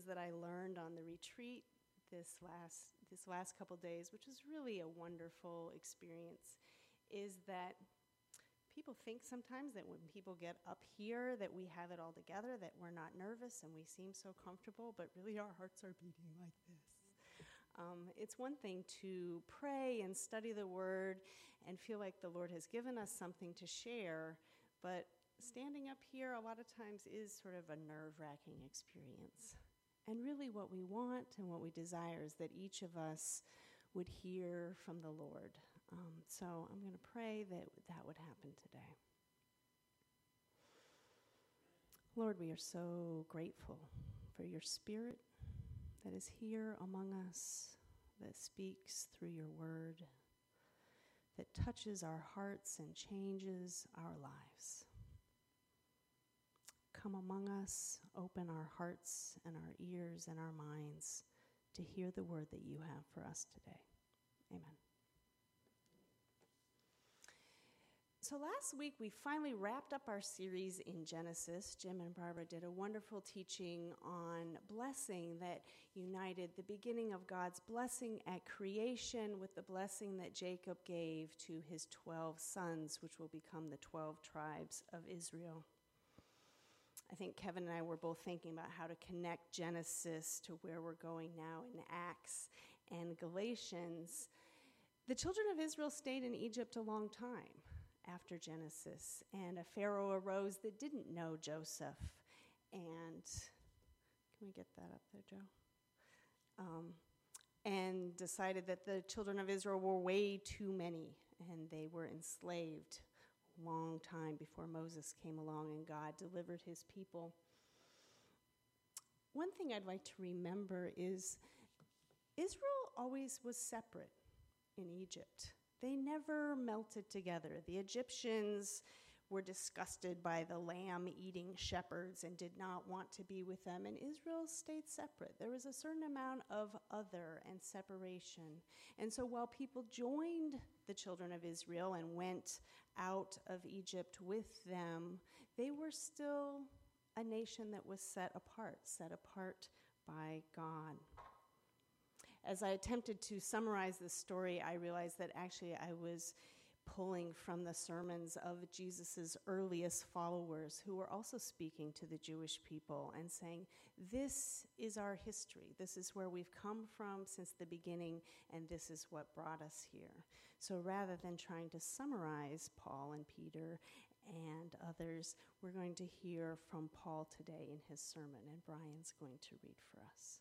that I learned on the retreat this last couple days, which was really a wonderful experience, is that people think sometimes that when people get up here that we have it all together, that we're not nervous and we seem so comfortable, but really our hearts are beating like this. It's one thing to pray and study the Word and feel like the Lord has given us something to share, but standing up here a lot of times is sort of a nerve-wracking experience. And really what we want and what we desire is that each of us would hear from the Lord. So I'm going to pray that would happen today. Lord, we are so grateful for your Spirit that is here among us, that speaks through your word, that touches our hearts and changes our lives. Come among us, open our hearts and our ears and our minds to hear the word that you have for us today. Amen. So last week, we finally wrapped up our series in Genesis. Jim and Barbara did a wonderful teaching on blessing that united the beginning of God's blessing at creation with the blessing that Jacob gave to his 12 sons, which will become the 12 tribes of Israel. I think Kevin and I were both thinking about how to connect Genesis to where we're going now in Acts and Galatians. The children of Israel stayed in Egypt a long time after Genesis, and a Pharaoh arose that didn't know Joseph. And can we get that up there, Joe? And decided that the children of Israel were way too many, and they were enslaved a long time before Moses came along and God delivered his people. One thing I'd like to remember is Israel always was separate in Egypt. They never melted together. The Egyptians were disgusted by the lamb-eating shepherds and did not want to be with them, and Israel stayed separate. There was a certain amount of other and separation. And so while people joined the children of Israel and went out of Egypt with them, they were still a nation that was set apart by God. As I attempted to summarize this story, I realized that actually I was pulling from the sermons of Jesus' earliest followers who were also speaking to the Jewish people and saying, this is our history. This is where we've come from since the beginning, and this is what brought us here. So rather than trying to summarize Paul and Peter and others, we're going to hear from Paul today in his sermon, and Brian's going to read for us.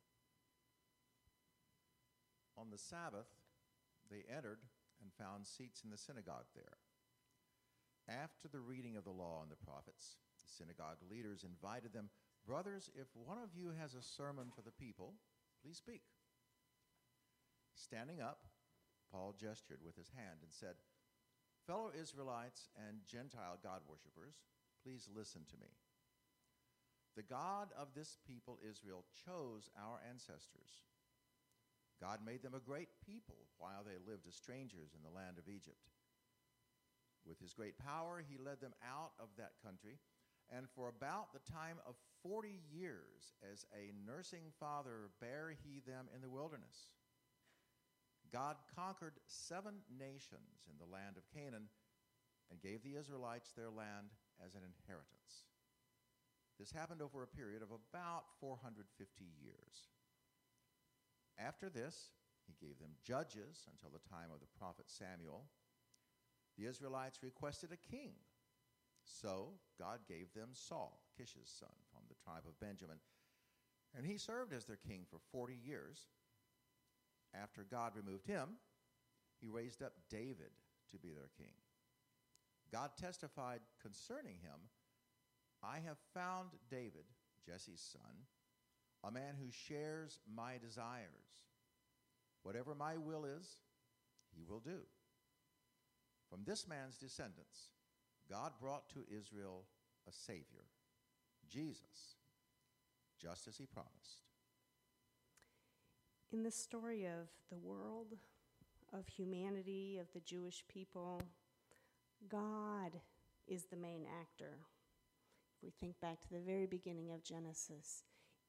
On the Sabbath, they entered and found seats in the synagogue there. After the reading of the law and the prophets, the synagogue leaders invited them, "Brothers, if one of you has a sermon for the people, please speak." Standing up, Paul gestured with his hand and said, "Fellow Israelites and Gentile God worshippers, please listen to me. The God of this people, Israel, chose our ancestors. God made them a great people while they lived as strangers in the land of Egypt. With his great power, he led them out of that country, and for about the time of 40 years, as a nursing father, bare he them in the wilderness. God conquered 7 nations in the land of Canaan and gave the Israelites their land as an inheritance. This happened over a period of about 450 years. After this, he gave them judges until the time of the prophet Samuel. The Israelites requested a king. So God gave them Saul, Kish's son, from the tribe of Benjamin. And he served as their king for 40 years. After God removed him, he raised up David to be their king. God testified concerning him, "I have found David, Jesse's son, a man who shares my desires. Whatever my will is, he will do." From this man's descendants, God brought to Israel a Savior, Jesus, just as he promised. In the story of the world, of humanity, of the Jewish people, God is the main actor. If we think back to the very beginning of Genesis,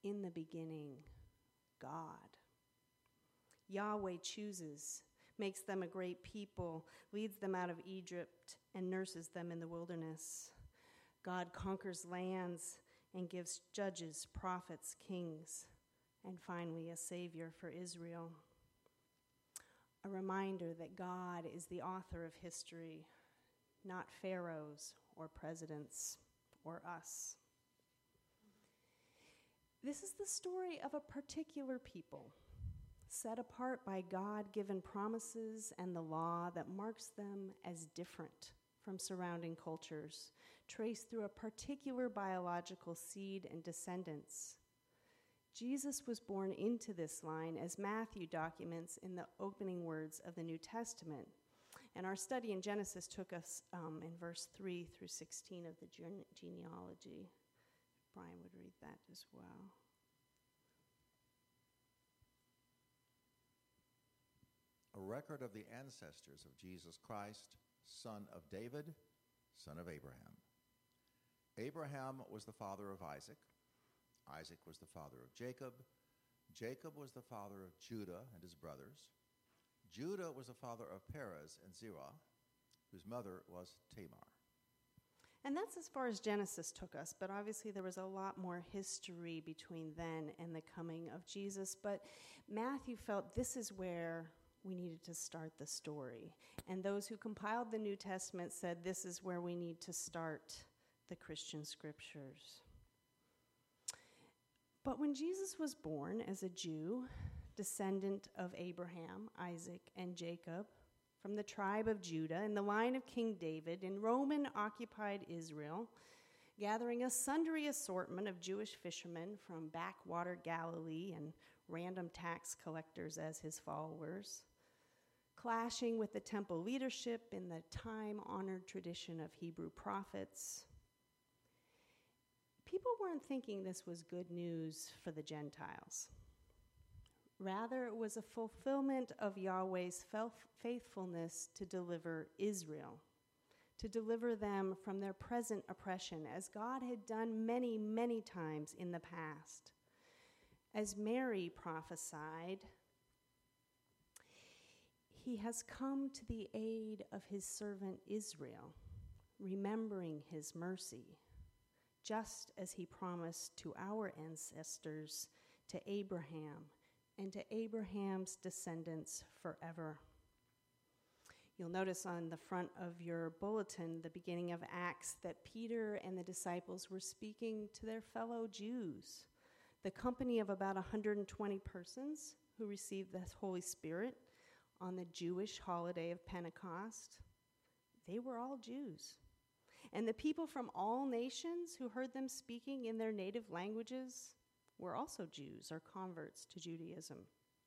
in the beginning, God. Yahweh chooses, makes them a great people, leads them out of Egypt, and nurses them in the wilderness. God conquers lands and gives judges, prophets, kings, and finally a savior for Israel. A reminder that God is the author of history, not pharaohs or presidents or us. This is the story of a particular people, set apart by God-given promises and the law that marks them as different from surrounding cultures, traced through a particular biological seed and descendants. Jesus was born into this line, as Matthew documents in the opening words of the New Testament. And our study in Genesis took us in verse 3 through 16 of the genealogy. Brian would read that as well. A record of the ancestors of Jesus Christ, son of David, son of Abraham. Abraham was the father of Isaac. Isaac was the father of Jacob. Jacob was the father of Judah and his brothers. Judah was the father of Perez and Zerah, whose mother was Tamar. And that's as far as Genesis took us, but obviously there was a lot more history between then and the coming of Jesus. But Matthew felt this is where we needed to start the story. And those who compiled the New Testament said this is where we need to start the Christian scriptures. But when Jesus was born as a Jew, descendant of Abraham, Isaac, and Jacob, from the tribe of Judah, in the line of King David, in Roman-occupied Israel, gathering a sundry assortment of Jewish fishermen from backwater Galilee and random tax collectors as his followers, clashing with the temple leadership in the time-honored tradition of Hebrew prophets. People weren't thinking this was good news for the Gentiles. Rather, it was a fulfillment of Yahweh's faithfulness to deliver Israel, to deliver them from their present oppression, as God had done many, many times in the past. As Mary prophesied, he has come to the aid of his servant Israel, remembering his mercy, just as he promised to our ancestors, to Abraham, and to Abraham's descendants forever. You'll notice on the front of your bulletin, the beginning of Acts, that Peter and the disciples were speaking to their fellow Jews, the company of about 120 persons who received the Holy Spirit on the Jewish holiday of Pentecost. They were all Jews. And the people from all nations who heard them speaking in their native languages were also Jews or converts to Judaism.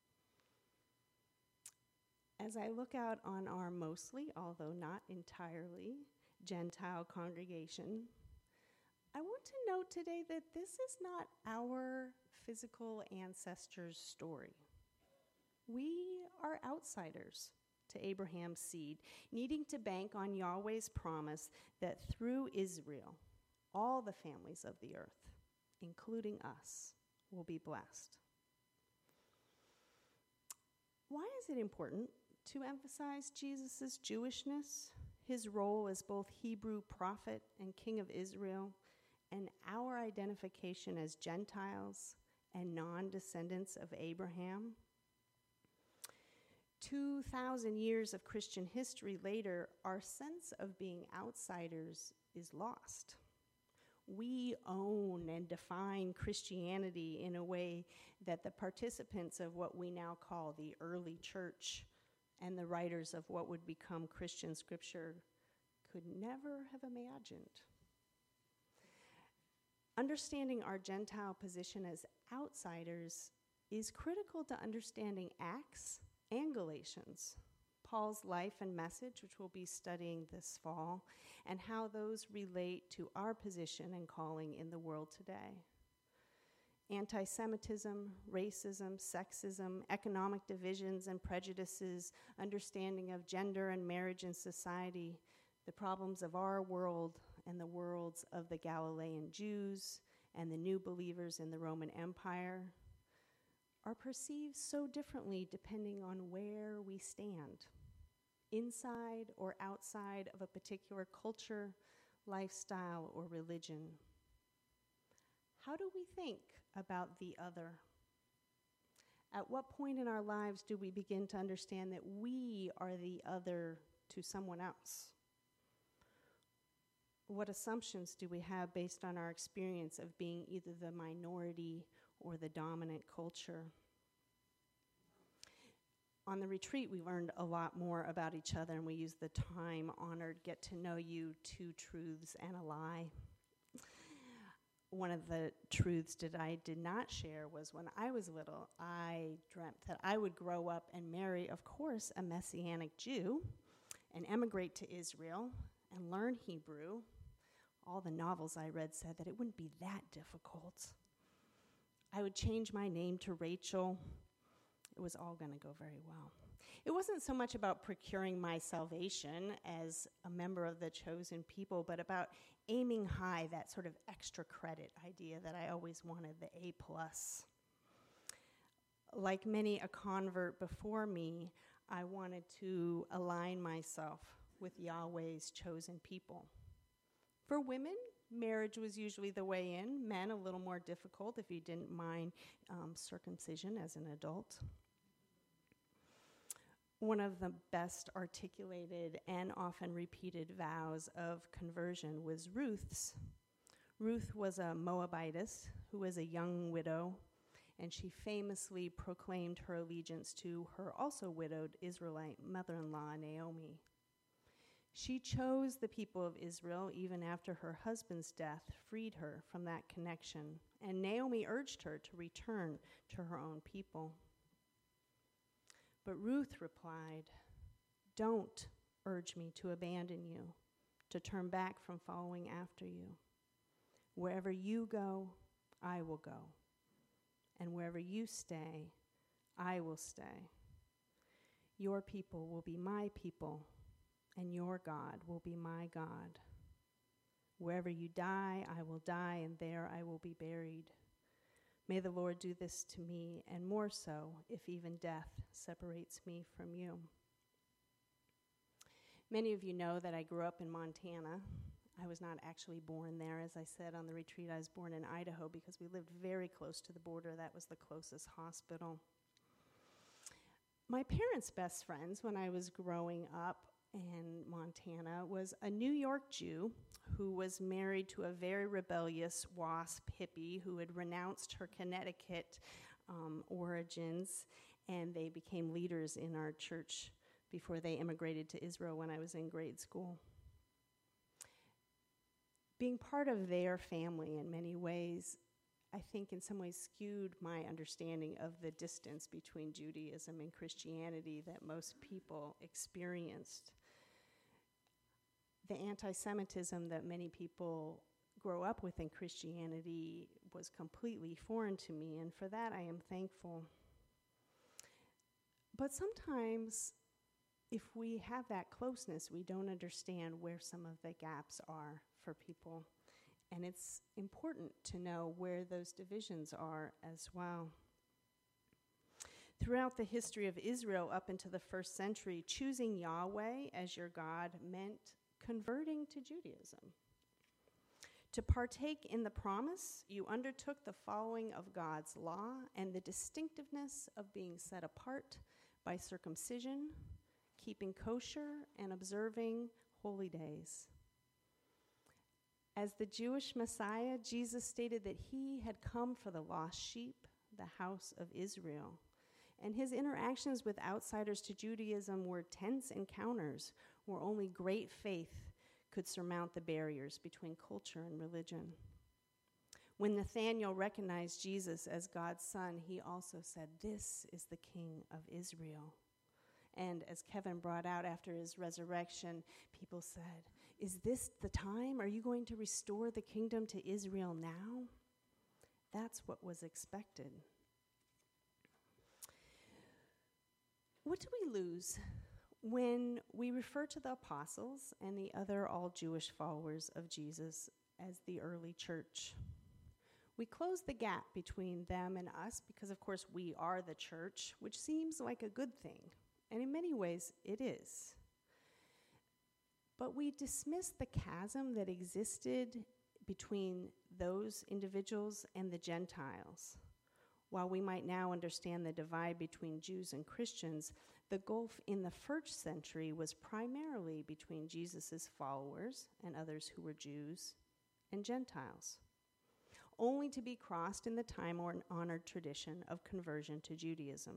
As I look out on our mostly, although not entirely, Gentile congregation, I want to note today that this is not our physical ancestors' story. We are outsiders to Abraham's seed, needing to bank on Yahweh's promise that through Israel, all the families of the earth, including us, will be blessed. Why is it important to emphasize Jesus' Jewishness, his role as both Hebrew prophet and king of Israel, and our identification as Gentiles and non-descendants of Abraham? 2,000 years of Christian history later, our sense of being outsiders is lost. We own and define Christianity in a way that the participants of what we now call the early church and the writers of what would become Christian scripture could never have imagined. Understanding our Gentile position as outsiders is critical to understanding Acts and Galatians, Paul's life and message, which we'll be studying this fall, and how those relate to our position and calling in the world today. Anti-Semitism, racism, sexism, economic divisions and prejudices, understanding of gender and marriage in society, the problems of our world and the worlds of the Galilean Jews, and the new believers in the Roman Empire are perceived so differently depending on where we stand, inside or outside of a particular culture, lifestyle, or religion. How do we think about the other? At what point in our lives do we begin to understand that we are the other to someone else? What assumptions do we have based on our experience of being either the minority or the dominant culture? On the retreat, we learned a lot more about each other, and we used the time-honored get to know you, 2 truths and a lie. One of the truths that I did not share was when I was little, I dreamt that I would grow up and marry, of course, a Messianic Jew and emigrate to Israel and learn Hebrew. All the novels I read said that it wouldn't be that difficult. I would change my name to Rachel. It was all going to go very well. It wasn't so much about procuring my salvation as a member of the chosen people, but about aiming high, that sort of extra credit idea that I always wanted, the A+. Like many a convert before me, I wanted to align myself with Yahweh's chosen people. For women, marriage was usually the way in. Men, a little more difficult if you didn't mind circumcision as an adult. One of the best articulated and often repeated vows of conversion was Ruth's. Ruth was a Moabitess who was a young widow, and she famously proclaimed her allegiance to her also widowed Israelite mother-in-law, Naomi. She chose the people of Israel even after her husband's death freed her from that connection, and Naomi urged her to return to her own people. But Ruth replied, "Don't urge me to abandon you, to turn back from following after you. Wherever you go, I will go, and wherever you stay, I will stay. Your people will be my people, and your God will be my God. Wherever you die, I will die, and there I will be buried. May the Lord do this to me, and more so, if even death separates me from you." Many of you know that I grew up in Montana. I was not actually born there. As I said on the retreat, I was born in Idaho because we lived very close to the border. That was the closest hospital. My parents' best friends when I was growing up in Montana was a New York Jew who was married to a very rebellious WASP hippie who had renounced her Connecticut origins, and they became leaders in our church before they immigrated to Israel when I was in grade school. Being part of their family in many ways, I think in some ways skewed my understanding of the distance between Judaism and Christianity that most people experienced. The anti-Semitism that many people grow up with in Christianity was completely foreign to me, and for that I am thankful. But sometimes, if we have that closeness, we don't understand where some of the gaps are for people. And it's important to know where those divisions are as well. Throughout the history of Israel up into the 1st century, choosing Yahweh as your God meant converting to Judaism. To partake in the promise, you undertook the following of God's law and the distinctiveness of being set apart by circumcision, keeping kosher, and observing holy days. As the Jewish Messiah, Jesus stated that he had come for the lost sheep, the house of Israel. And his interactions with outsiders to Judaism were tense encounters where only great faith could surmount the barriers between culture and religion. When Nathanael recognized Jesus as God's son, he also said, "This is the King of Israel." And as Kevin brought out after his resurrection, people said, "Is this the time? Are you going to restore the kingdom to Israel now?" That's what was expected. What do we lose when we refer to the apostles and the other all-Jewish followers of Jesus as the early church? We close the gap between them and us because, of course, we are the church, which seems like a good thing. And in many ways, it is. But we dismiss the chasm that existed between those individuals and the Gentiles. While we might now understand the divide between Jews and Christians, the gulf in the first century was primarily between Jesus' followers and others who were Jews and Gentiles, only to be crossed in the time-honored tradition of conversion to Judaism.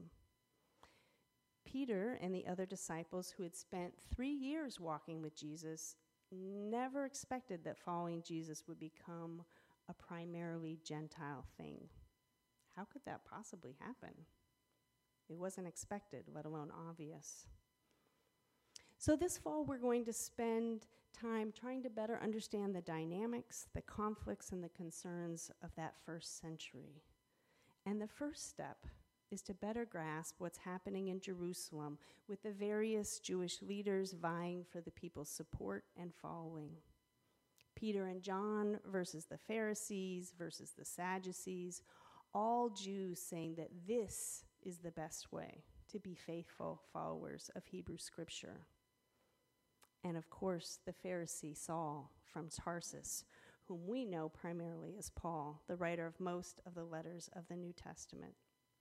Peter and the other disciples who had spent 3 years walking with Jesus never expected that following Jesus would become a primarily Gentile thing. How could that possibly happen? It wasn't expected, let alone obvious. So this fall, we're going to spend time trying to better understand the dynamics, the conflicts, and the concerns of that first century. And the first step is to better grasp what's happening in Jerusalem with the various Jewish leaders vying for the people's support and following. Peter and John versus the Pharisees versus the Sadducees, all Jews saying that this is the best way to be faithful followers of Hebrew Scripture. And of course, the Pharisee Saul from Tarsus, whom we know primarily as Paul, the writer of most of the letters of the New Testament.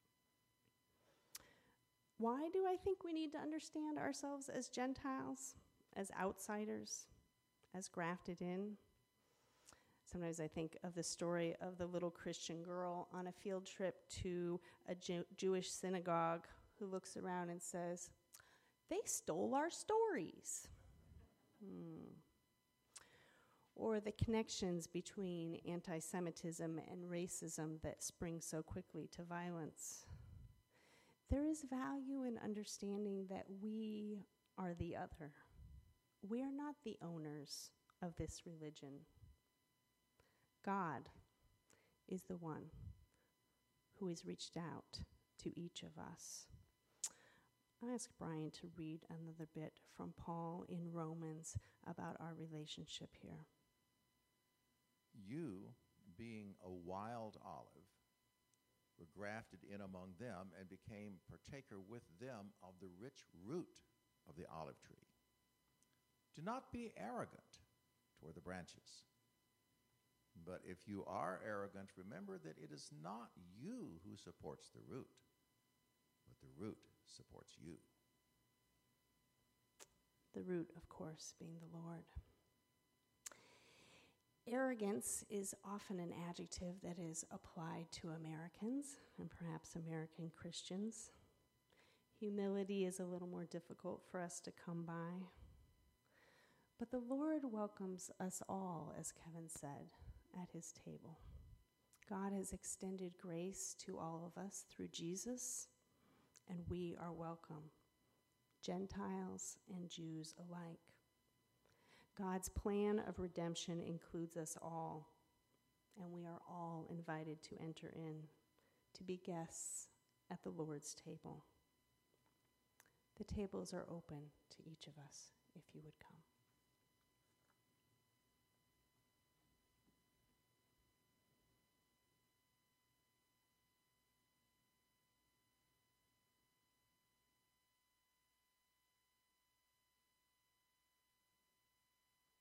Why do I think we need to understand ourselves as Gentiles, as outsiders, as grafted in? Sometimes I think of the story of the little Christian girl on a field trip to a Jewish synagogue who looks around and says, "They stole our stories." Or the connections between anti-Semitism and racism that spring so quickly to violence. There is value in understanding that we are the other. We are not the owners of this religion. God is the one who has reached out to each of us. I asked Brian to read another bit from Paul in Romans about our relationship here. You, being a wild olive, were grafted in among them and became partaker with them of the rich root of the olive tree. Do not be arrogant toward the branches. But if you are arrogant, remember that it is not you who supports the root, but the root supports you. The root, of course, being the Lord. Arrogance is often an adjective that is applied to Americans and perhaps American Christians. Humility is a little more difficult for us to come by. But the Lord welcomes us all, as Kevin said, at his table. God has extended grace to all of us through Jesus, and we are welcome, Gentiles and Jews alike. God's plan of redemption includes us all, and we are all invited to enter in, to be guests at the Lord's table. The tables are open to each of us, if you would come.